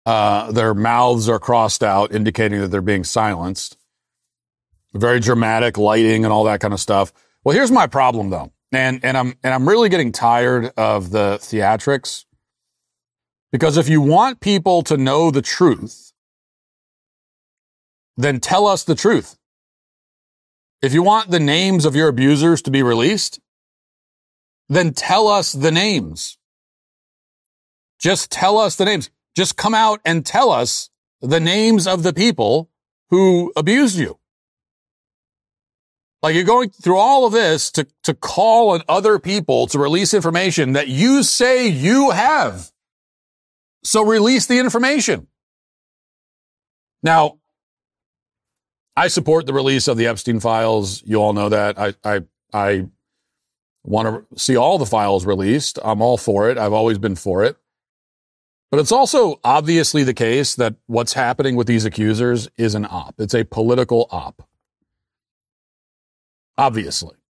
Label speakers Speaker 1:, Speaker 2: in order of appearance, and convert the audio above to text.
Speaker 1: Their mouths are crossed out, indicating that they're being silenced. Very dramatic lighting and all that kind of stuff. Well, here's my problem, though, and I'm really getting tired of the theatrics, because if you want people to know the truth, then tell us the truth. If you want the names of your abusers to be released, then tell us the names. Just tell us the names. Just come out and tell us the names of the people who abused you. Like, you're going through all of this to call on other people to release information that you say you have. So release the information. Now, I support the release of the Epstein files. You all know that. I want to see all the files released. I'm all for it. I've always been for it. But it's also obviously the case that what's happening with these accusers is an op. It's a political op. Obviously.